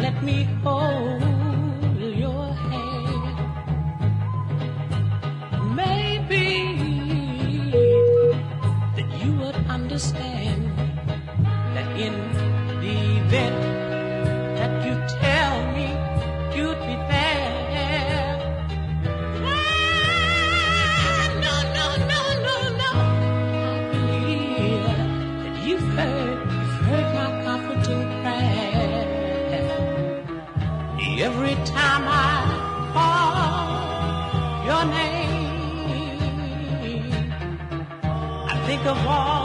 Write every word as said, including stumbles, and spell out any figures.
let me hold your hand. Maybe that you would understand that in the event that you tell me you'd be there. Ah, no, no, no, no, no. I believe that you've heard, you've heard my comforting prayer. Every time I call your name, I think of all